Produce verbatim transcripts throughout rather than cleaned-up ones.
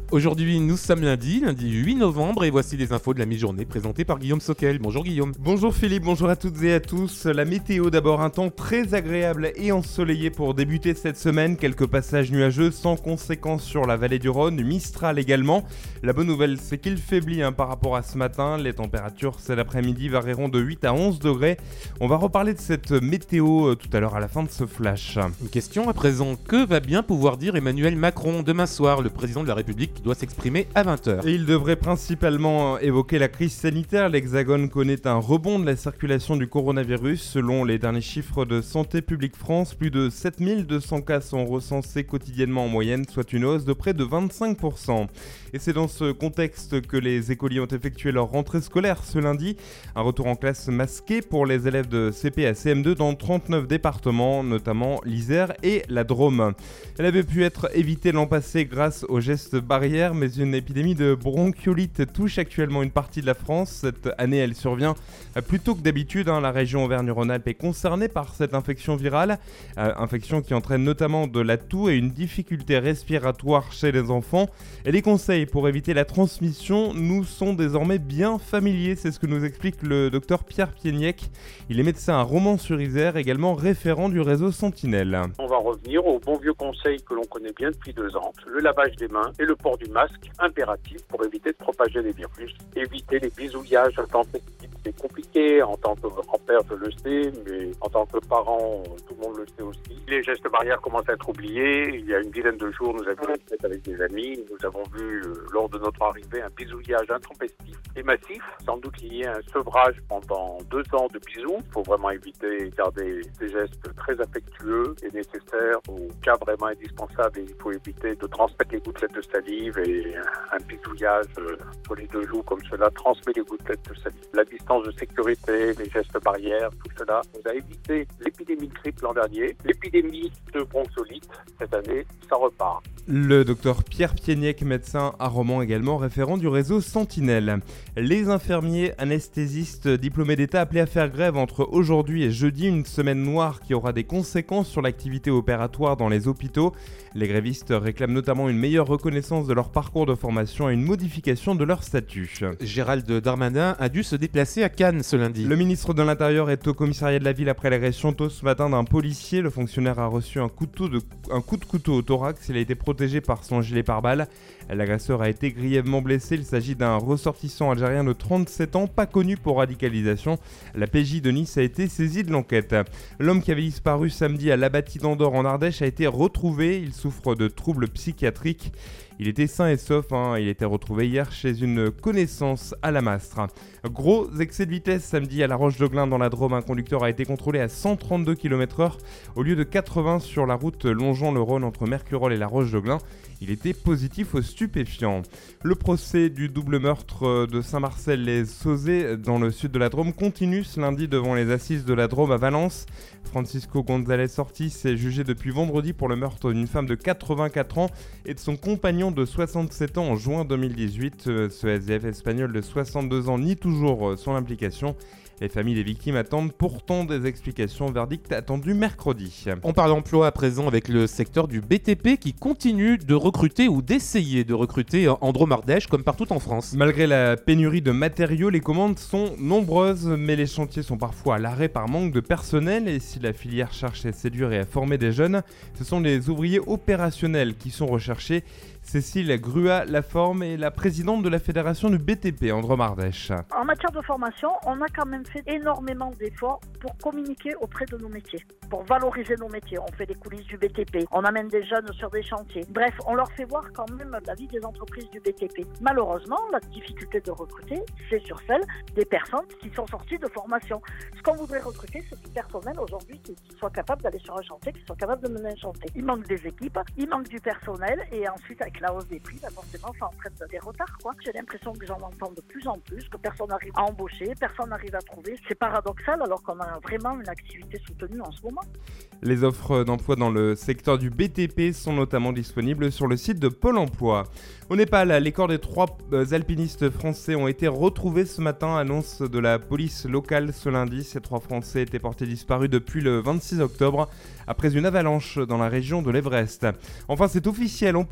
Aujourd'hui, nous sommes lundi, lundi huit novembre, et voici les infos de la mi-journée présentées par Guillaume Sockel. Bonjour Guillaume. Bonjour Philippe, bonjour à toutes et à tous. La météo d'abord, un temps très agréable et ensoleillé pour débuter cette semaine. Quelques passages nuageux sans conséquence sur la vallée du Rhône, Mistral également. La bonne nouvelle, c'est qu'il faiblit hein, par rapport à ce matin. Les températures cet après-midi varieront de huit à onze degrés. On va reparler de cette météo euh, tout à l'heure à la fin de ce flash. Une question à présent, que va bien pouvoir dire Emmanuel Macron demain soir, le président de la République doit s'exprimer à vingt heures. Et il devrait principalement évoquer la crise sanitaire. L'Hexagone connaît un rebond de la circulation du coronavirus. Selon les derniers chiffres de Santé publique France, plus de sept mille deux cents cas sont recensés quotidiennement en moyenne, soit une hausse de près de vingt-cinq pour cent. Et c'est dans ce contexte que les écoliers ont effectué leur rentrée scolaire ce lundi. Un retour en classe masqué pour les élèves de C P à C M deux dans trente-neuf départements, notamment l'Isère et la Drôme. Elle avait pu être évitée l'an passé grâce aux gestes barrières, mais une épidémie de bronchiolite touche actuellement une partie de la France. Cette année, elle survient plus tôt que d'habitude. Hein. La région Auvergne-Rhône-Alpes est concernée par cette infection virale, euh, infection qui entraîne notamment de la toux et une difficulté respiratoire chez les enfants. Et les conseils pour éviter la transmission nous sont désormais bien familiers. C'est ce que nous explique le docteur Pierre Pieniec. Il est médecin à Romans-sur-Isère, également référent du réseau Sentinelle. On va revenir aux bons vieux conseils que l'on connaît bien depuis deux ans. Le lavage des mains et le port du masque, impératif pour éviter de propager les virus. Éviter les bisouillages intempestifs, c'est compliqué. En tant que grand-père, je le sais, mais en tant que parent, tout le monde le sait aussi. Les gestes barrières commencent à être oubliés. Il y a une dizaine de jours, nous avions été avec des amis. Nous avons vu, euh, lors de notre arrivée, un bisouillage intempestif et massif. Sans doute lié à un sevrage pendant deux ans de bisous. Il faut vraiment éviter et garder des gestes très affectueux et nécessaires. Au cas vraiment indispensable, il faut éviter de transmettre les gouttelettes de salive, et un bisouillage euh, sur les deux joues comme cela transmet les gouttelettes de salive. La distance de sécurité, les gestes barrières, tout cela nous a évité l'épidémie de grippe l'an dernier, l'épidémie de bronchiolite cette année, ça repart. Le docteur Pierre Pieniec, médecin à Romans, également référent du réseau Sentinelle. Les infirmiers anesthésistes diplômés d'État appelés à faire grève entre aujourd'hui et jeudi, une semaine noire qui aura des conséquences sur l'activité opératoire dans les hôpitaux. Les grévistes réclament notamment une meilleure reconnaissance de leur parcours de formation et une modification de leur statut. Gérald Darmanin a dû se déplacer à Cannes ce lundi. Le ministre de l'Intérieur est au commissariat de la ville après l'agression tôt ce matin d'un policier. Le fonctionnaire a reçu un, couteau de, un coup de couteau au thorax. Il a été protégé par son gilet pare-balles. L'agresseur a été grièvement blessé. Il s'agit d'un ressortissant algérien de trente-sept ans, pas connu pour radicalisation. La P J de Nice a été saisie de l'enquête. L'homme qui avait disparu samedi à l'Abatis d'Andorre en Ardèche a été retrouvé. Il souffre de troubles psychiatriques. Il était sain et sauf, hein. Il était retrouvé hier chez une connaissance à la Mastre. Gros excès de vitesse samedi à La Roche-de-Glin dans la Drôme. Un conducteur a été contrôlé à cent trente-deux kilomètres heure au lieu de quatre-vingts sur la route longeant le Rhône entre Mercurol et La Roche-de-Glin. Il était positif aux stupéfiants. Le procès du double meurtre de Saint-Marcel-les-Sauzet dans le sud de la Drôme continue ce lundi devant les assises de la Drôme à Valence. Francisco González Ortiz est jugé depuis vendredi pour le meurtre d'une femme de quatre-vingt-quatre ans et de son compagnon de soixante-sept ans en juin deux mille dix-huit. Ce S D F espagnol de soixante-deux ans nie toujours son implication. Les familles des victimes attendent pourtant des explications. Verdict attendu mercredi. On parle emploi à présent avec le secteur du B T P qui continue de recruter ou d'essayer de recruter en Drôme-Ardèche comme partout en France. Malgré la pénurie de matériaux, les commandes sont nombreuses, mais les chantiers sont parfois à l'arrêt par manque de personnel. Et si la filière cherche à séduire et à former des jeunes, ce sont les ouvriers opérationnels qui sont recherchés. Cécile Grua-Laforme est la présidente de la fédération du B T P en Drôme-Ardèche. En matière de formation, on a quand même fait énormément d'efforts pour communiquer auprès de nos métiers, pour valoriser nos métiers. On fait des coulisses du B T P, on amène des jeunes sur des chantiers. Bref, on leur fait voir quand même la vie des entreprises du B T P. Malheureusement, la difficulté de recruter, c'est sur celle des personnes qui sont sorties de formation. Ce qu'on voudrait recruter, c'est du personnel aujourd'hui qui soit capable d'aller sur un chantier, qui soit capable de mener un chantier. Il manque des équipes, il manque du personnel, et ensuite avec la hausse des prix, bah forcément ça entraîne des retards, quoi. J'ai l'impression que j'en entends de plus en plus, que personne n'arrive à embaucher, personne n'arrive à trouver. C'est paradoxal alors qu'on a vraiment une activité soutenue en ce moment. Les offres d'emploi dans le secteur du B T P sont notamment disponibles sur le site de Pôle emploi. Au Népal, les corps des trois alpinistes français ont été retrouvés ce matin, annonce de la police locale ce lundi. Ces trois Français étaient portés disparus depuis le vingt-six octobre, après une avalanche dans la région de l'Everest. Enfin, c'est officiel, on pourra skier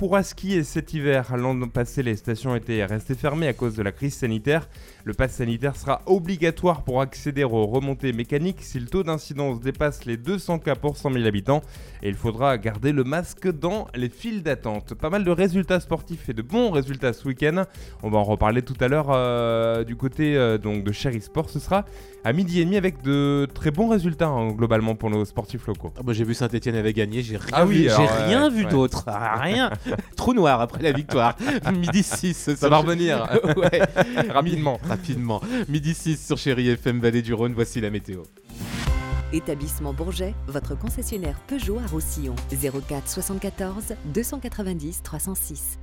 ski cet hiver. L'an passé, les stations étaient restées fermées à cause de la crise sanitaire. Le pass sanitaire sera obligatoire pour accéder aux remontées mécaniques si le taux d'incidence dépasse les deux cents cas pour cent mille habitants. Et il faudra garder le masque dans les files d'attente. Pas mal de résultats sportifs et de bons résultats ce week-end. On va en reparler tout à l'heure euh, du côté euh, donc de Chéri Sport. Ce sera à midi et demi avec de très bons résultats hein, globalement pour nos sportifs locaux. Ah bah, j'ai vu Saint-Etienne avait gagné, j'ai rien Ah oui, vu, alors, j'ai rien ouais, vu ouais. d'autre. Ah, rien. Trou noir après la victoire. Midi six. Ça va revenir Ouais. rapidement. Rapidement. Midi six sur Chéri F M Vallée du Rhône, voici la météo. Établissement Bourget, votre concessionnaire Peugeot à Roussillon. zéro quatre soixante-quatorze deux cent quatre-vingt-dix trois cent six.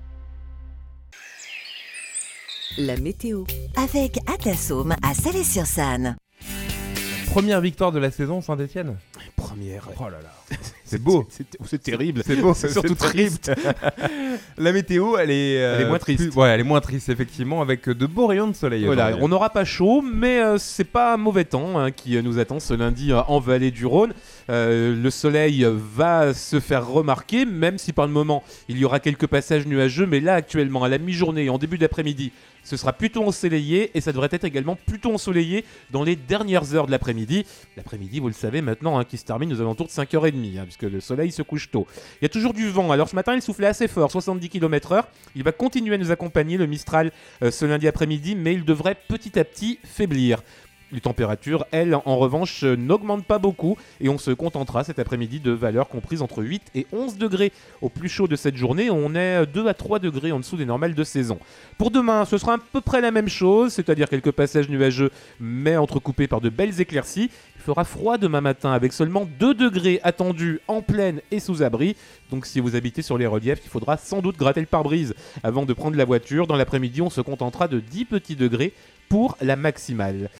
La météo. Avec Atlasome à Salé-sur-Sanne. Première victoire de la saison Saint-Etienne. Première. Oh là là. C'est beau. C'est, c'est, c'est terrible. C'est beau, C'est surtout triste. La météo, elle est, euh, Elle est moins triste. plus- ouais, elle est moins triste effectivement, avec de beaux rayons de soleil. Voilà, aujourd'hui. on n'aura pas chaud, mais euh, c'est pas un mauvais temps hein, qui euh, nous attend ce lundi euh, en Vallée du Rhône. Euh, le soleil va se faire remarquer, même si par le moment il y aura quelques passages nuageux, mais là actuellement à la mi-journée et en début d'après-midi, ce sera plutôt ensoleillé et ça devrait être également plutôt ensoleillé dans les dernières heures de l'après-midi. L'après-midi, vous le savez maintenant, hein, qui se termine aux alentours de cinq heures trente, hein, puisque le soleil se couche tôt. Il y a toujours du vent, alors ce matin il soufflait assez fort, soixante-dix kilomètres heure. Il va continuer à nous accompagner, le Mistral, euh, ce lundi après-midi, mais il devrait petit à petit faiblir. Les températures, elles, en revanche, euh, n'augmentent pas beaucoup et on se contentera cet après-midi de valeurs comprises entre huit et onze degrés. Au plus chaud de cette journée, on est deux à trois degrés en dessous des normales de saison. Pour demain, ce sera à peu près la même chose, c'est-à-dire quelques passages nuageux, mais entrecoupés par de belles éclaircies. Il fera froid demain matin avec seulement deux degrés attendus en plaine et sous abri. Donc si vous habitez sur les reliefs, il faudra sans doute gratter le pare-brise avant de prendre la voiture. Dans l'après-midi, on se contentera de dix petits degrés pour la maximale.